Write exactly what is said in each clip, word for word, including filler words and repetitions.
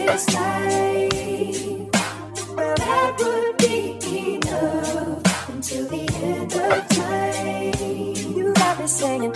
this life. That would be enough until the end of time. You got me singing.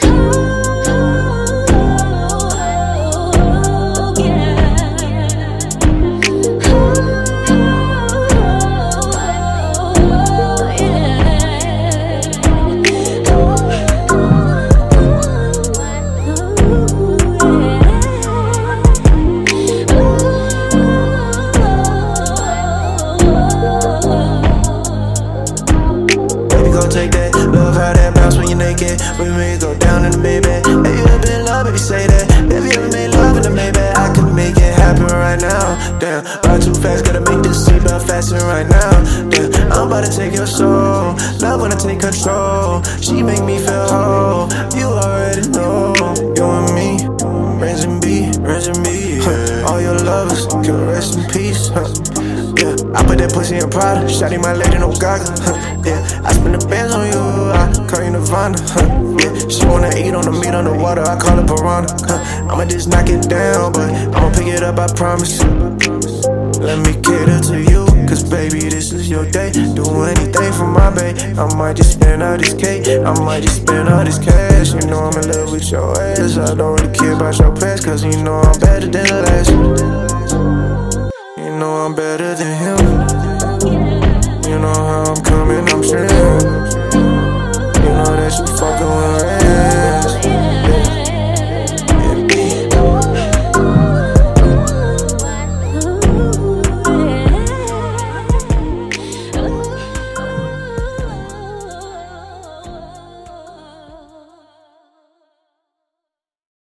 Take that, love how that bounce when you're naked. When we go down in the Maybach. Have you ever been in love, baby, say that. Have you ever made love in the Maybach? I could make it happen right now. Damn, ride too fast, gotta make this seatbelt fasten right now. Damn, I'm about to take your soul. Love when I take control. She make me feel whole. You already know. You and me, friends and be, friends and me. Huh. All your lovers can rest in peace. Huh. Yeah, I put that pussy in Prada. Shawty my lady, no gaga. Huh. Yeah, I spend the bands on you. I call you Nirvana. Huh. Yeah, she wanna eat on the meat on the water. I call it piranha. Huh. I'ma just knock it down, but I'ma pick it up. I promise. Let me cater to you, cause baby, this is your day. Do anything for my babe. I might just spend all this cake. I might just spend all this cash. You know I'm in love with your ass. I don't really care about your past, cause you know I'm better than the last. You know I'm better than him. You know how I'm coming, I'm saying.